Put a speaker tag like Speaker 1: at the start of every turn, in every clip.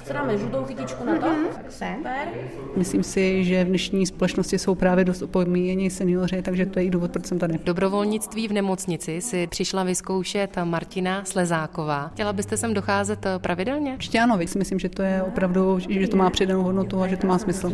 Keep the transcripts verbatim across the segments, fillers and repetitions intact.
Speaker 1: Co dáme, žlutou kytičku na to?
Speaker 2: Mm-hmm.
Speaker 1: Super.
Speaker 3: Myslím si, že v dnešní společnosti jsou právě dost opomíjeni seniori, takže to je i důvod, proč jsem tady.
Speaker 4: Dobrovolnictví v nemocnici si přišla vyzkoušet Martina Slezáková. Chtěla byste sem docházet pravidelně?
Speaker 3: Určitě ano, si myslím, že to je opravdu, že to má přidanou hodnotu a že to má smysl.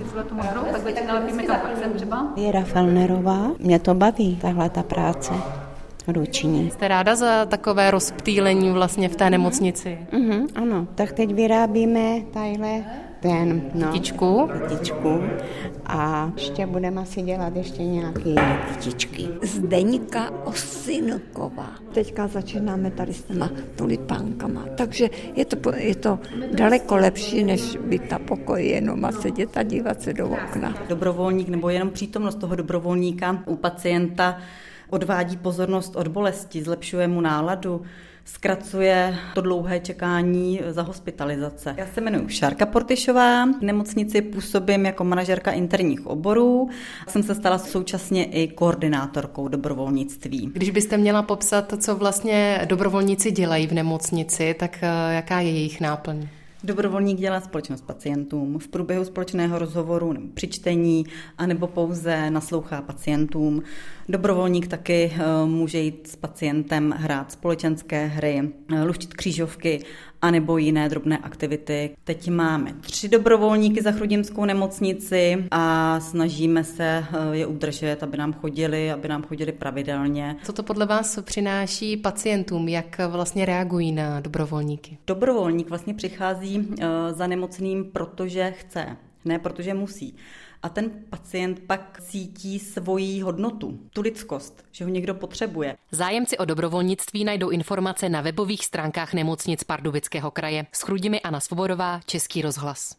Speaker 2: Věra Felnerová, mě to baví, tahle ta práce. Ruční.
Speaker 4: Jste ráda za takové rozptýlení vlastně v té nemocnici?
Speaker 2: Uh-huh, ano, tak teď vyrábíme tadyhle ten, no,
Speaker 4: kytičku.
Speaker 2: kytičku a ještě budeme asi dělat ještě nějaké jiné kytičky.
Speaker 5: Zdeňka Osinková. Teďka začínáme tady s těma tulipánkama, takže je to, je to daleko lepší, než být na pokoji jenom a sedět a dívat se do okna.
Speaker 6: Dobrovolník nebo jenom přítomnost toho dobrovolníka u pacienta odvádí pozornost od bolesti, zlepšuje mu náladu, zkracuje to dlouhé čekání za hospitalizace. Já se jmenuji Šárka Portyšová, v nemocnici působím jako manažerka interních oborů. Jsem se stala současně i koordinátorkou dobrovolnictví.
Speaker 4: Když byste měla popsat, co vlastně dobrovolníci dělají v nemocnici, tak jaká je jejich náplň?
Speaker 6: Dobrovolník dělá společnost pacientům v průběhu společného rozhovoru nebo při čtení, anebo pouze naslouchá pacientům. Dobrovolník taky může jít s pacientem hrát společenské hry, luštit křížovky, anebo jiné drobné aktivity. Teď máme tři dobrovolníky za chrudimskou nemocnici a snažíme se je udržet, aby nám chodili, aby nám chodili pravidelně.
Speaker 4: Co to podle vás přináší pacientům? Jak vlastně reagují na dobrovolníky?
Speaker 6: Dobrovolník vlastně přichází za nemocným, protože chce, ne protože musí. A ten pacient pak cítí svoji hodnotu, tu lidskost, že ho někdo potřebuje.
Speaker 4: Zájemci o dobrovolnictví najdou informace na webových stránkách nemocnic Pardubického kraje. S Chrudimi Anna Svobodová, Český rozhlas.